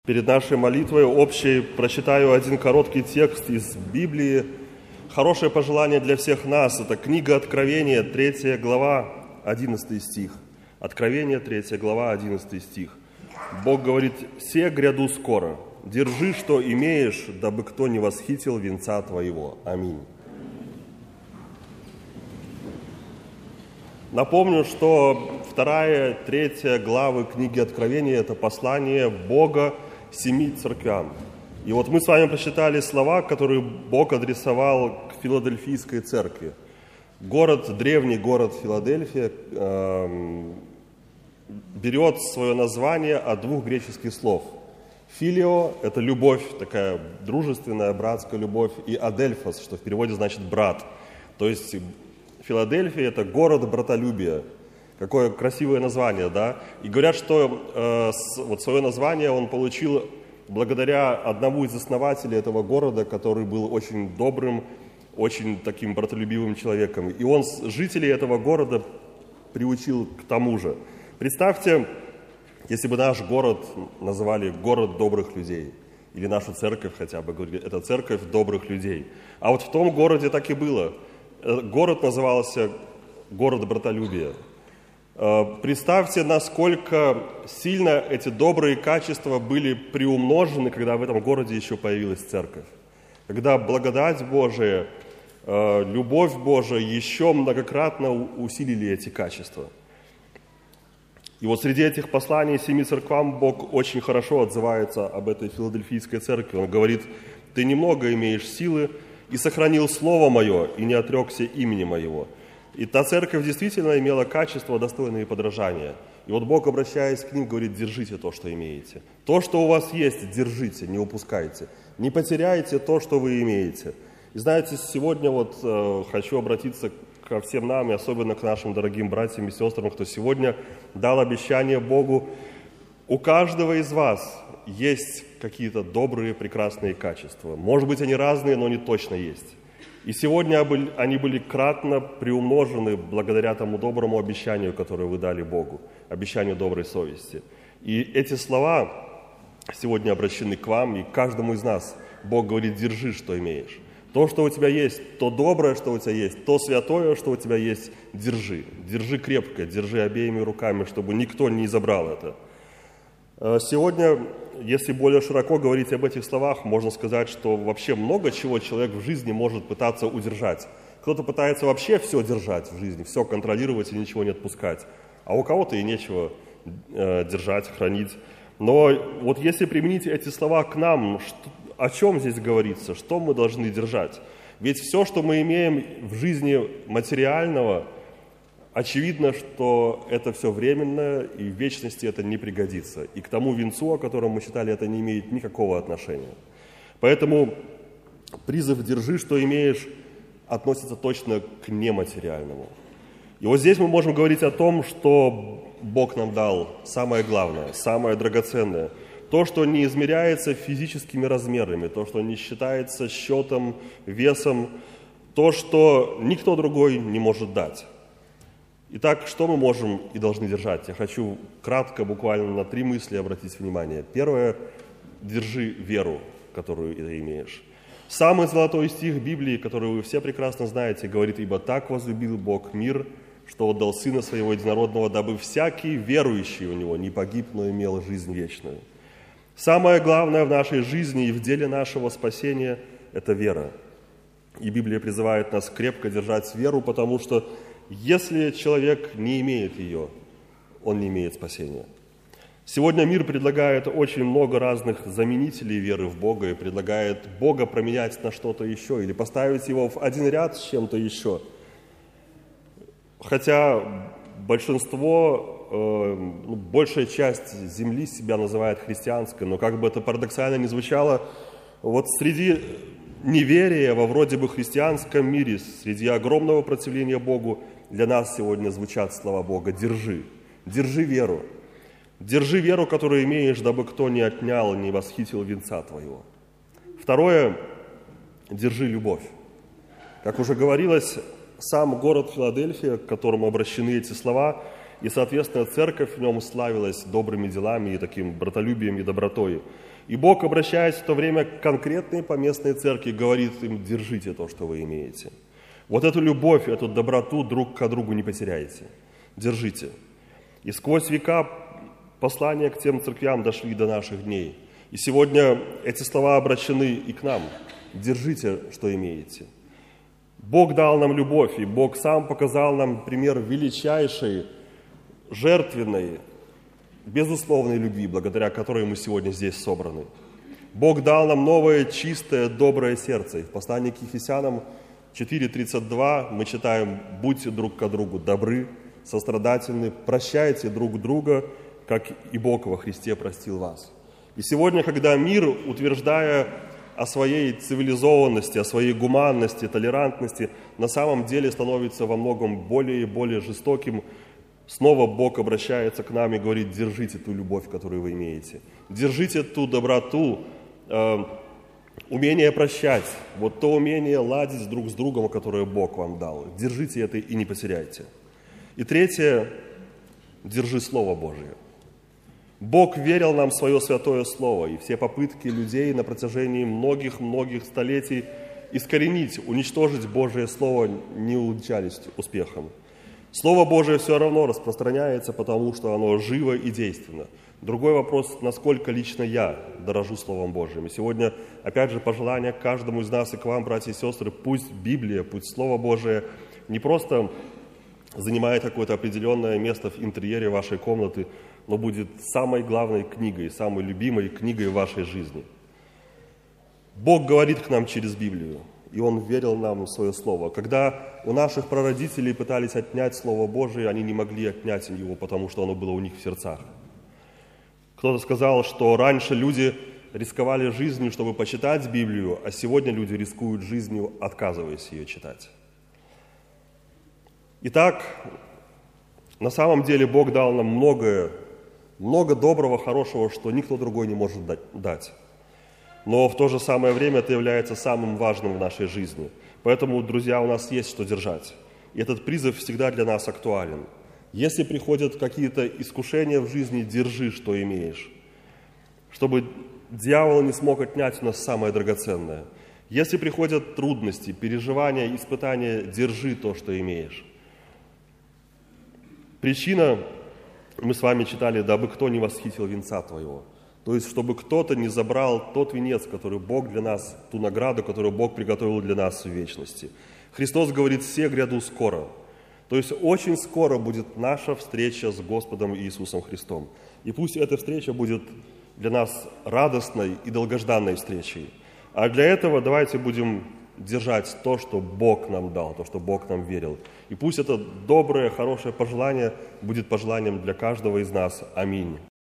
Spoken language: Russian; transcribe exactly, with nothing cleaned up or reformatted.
Перед нашей молитвой общей прочитаю один короткий текст из Библии. Хорошее пожелание для всех нас. Это книга Откровения, третья глава, одиннадцатый стих. Откровение, третья глава, одиннадцатый стих. Бог говорит: «Се гряду скоро, держи, что имеешь, дабы кто не восхитил венца твоего». Аминь. Напомню, что вторая, третья главы книги Откровения – это послание Бога семи церквям. И вот мы с вами прочитали слова, которые Бог адресовал к Филадельфийской церкви. Город, древний город Филадельфия, э, берет свое название от двух греческих слов. Филио – это любовь, такая дружественная, братская любовь, и адельфос, что в переводе значит брат. То есть Филадельфия – это город братолюбия. Какое красивое название, да? И говорят, что э, с, вот свое название он получил благодаря одному из основателей этого города, который был очень добрым, очень таким братолюбивым человеком. И он жителей этого города приучил к тому же. Представьте, если бы наш город называли город добрых людей, или нашу церковь хотя бы говорили, это церковь добрых людей. А вот в том городе так и было. Город назывался город братолюбия. Представьте, насколько сильно эти добрые качества были приумножены, когда в этом городе еще появилась церковь. Когда благодать Божия, любовь Божия еще многократно усилили эти качества. И вот среди этих посланий семи церквам Бог очень хорошо отзывается об этой филадельфийской церкви. Он говорит: «Ты немного имеешь силы, и сохранил слово мое, и не отрекся имени моего». И та церковь действительно имела качества, достойные подражания. И вот Бог, обращаясь к ним, говорит: держите то, что имеете. То, что у вас есть, держите, не упускайте. Не потеряйте то, что вы имеете. И знаете, сегодня вот э, хочу обратиться ко всем нам, и особенно к нашим дорогим братьям и сестрам, кто сегодня дал обещание Богу. У каждого из вас есть какие-то добрые, прекрасные качества. Может быть, они разные, но они точно есть. И сегодня они были кратно приумножены благодаря тому доброму обещанию, которое вы дали Богу, обещанию доброй совести. И эти слова сегодня обращены к вам и к каждому из нас. Бог говорит: держи, что имеешь. То, что у тебя есть, то доброе, что у тебя есть, то святое, что у тебя есть, держи. Держи крепко, держи обеими руками, чтобы никто не забрал это. Сегодня, если более широко говорить об этих словах, можно сказать, что вообще много чего человек в жизни может пытаться удержать. Кто-то пытается вообще все держать в жизни, все контролировать и ничего не отпускать. А у кого-то и нечего э, держать, хранить. Но вот если применить эти слова к нам, что, о чем здесь говорится, что мы должны держать? Ведь все, что мы имеем в жизни материального, очевидно, что это все временно, и в вечности это не пригодится. И к тому венцу, о котором мы читали, это не имеет никакого отношения. Поэтому призыв «держи, что имеешь» относится точно к нематериальному. И вот здесь мы можем говорить о том, что Бог нам дал самое главное, самое драгоценное. То, что не измеряется физическими размерами, то, что не считается счетом, весом, то, что никто другой не может дать. Итак, что мы можем и должны держать? Я хочу кратко, буквально на три мысли обратить внимание. Первое – держи веру, которую ты имеешь. Самый золотой стих Библии, который вы все прекрасно знаете, говорит: «Ибо так возлюбил Бог мир, что отдал Сына Своего Единородного, дабы всякий верующий в Него не погиб, но имел жизнь вечную». Самое главное в нашей жизни и в деле нашего спасения – это вера. И Библия призывает нас крепко держать веру, потому что если человек не имеет ее, он не имеет спасения. Сегодня мир предлагает очень много разных заменителей веры в Бога и предлагает Бога променять на что-то еще или поставить его в один ряд с чем-то еще. Хотя большинство, э, ну, большая часть земли себя называет христианской, но как бы это парадоксально ни звучало, вот среди неверия во вроде бы христианском мире, среди огромного противления Богу, для нас сегодня звучат слова Бога: «Держи, держи веру, держи веру, которую имеешь, дабы кто не отнял, не восхитил венца твоего». Второе – держи любовь. Как уже говорилось, сам город Филадельфия, к которому обращены эти слова, и, соответственно, церковь в нем славилась добрыми делами и таким братолюбием и добротой. И Бог, обращаясь в то время к конкретной поместной церкви, говорит им: держите то, что вы имеете. Вот эту любовь, эту доброту друг к другу не потеряйте. Держите. И сквозь века послания к тем церквям дошли до наших дней. И сегодня эти слова обращены и к нам. Держите, что имеете. Бог дал нам любовь, и Бог сам показал нам пример величайшей, жертвенной, безусловной любви, благодаря которой мы сегодня здесь собраны. Бог дал нам новое, чистое, доброе сердце. И в послании к Ефесянам четыре тридцать два мы читаем: «Будьте друг к другу добры, сострадательны, прощайте друг друга, как и Бог во Христе простил вас». И сегодня, когда мир, утверждая о своей цивилизованности, о своей гуманности, толерантности, на самом деле становится во многом более и более жестоким, снова Бог обращается к нам и говорит: держите ту любовь, которую вы имеете. Держите ту доброту, э, умение прощать, вот то умение ладить друг с другом, которое Бог вам дал. Держите это и не потеряйте. И третье, держи Слово Божие. Бог верил нам свое святое Слово, и все попытки людей на протяжении многих-многих столетий искоренить, уничтожить Божие Слово не увенчались успехом. Слово Божие все равно распространяется, потому что оно живо и действенно. Другой вопрос, насколько лично я дорожу Словом Божьим. И сегодня, опять же, пожелание к каждому из нас и к вам, братья и сестры: пусть Библия, пусть Слово Божие не просто занимает какое-то определенное место в интерьере вашей комнаты, но будет самой главной книгой, самой любимой книгой в вашей жизни. Бог говорит к нам через Библию, и Он верил нам в свое Слово. Когда у наших прародителей пытались отнять Слово Божие, они не могли отнять его, потому что оно было у них в сердцах. Кто-то сказал, что раньше люди рисковали жизнью, чтобы почитать Библию, а сегодня люди рискуют жизнью, отказываясь ее читать. Итак, на самом деле Бог дал нам многое, много доброго, хорошего, что никто другой не может дать. Но в то же самое время это является самым важным в нашей жизни. Поэтому, друзья, у нас есть что держать. И этот призыв всегда для нас актуален. Если приходят какие-то искушения в жизни, держи, что имеешь, чтобы дьявол не смог отнять у нас самое драгоценное. Если приходят трудности, переживания, испытания, держи то, что имеешь. Причина, мы с вами читали: «Дабы кто не восхитил венца твоего». То есть, чтобы кто-то не забрал тот венец, который Бог для нас, ту награду, которую Бог приготовил для нас в вечности. Христос говорит: «Се гряду скоро». То есть, очень скоро будет наша встреча с Господом Иисусом Христом. И пусть эта встреча будет для нас радостной и долгожданной встречей. А для этого давайте будем держать то, что Бог нам дал, то, что Бог нам верил. И пусть это доброе, хорошее пожелание будет пожеланием для каждого из нас. Аминь.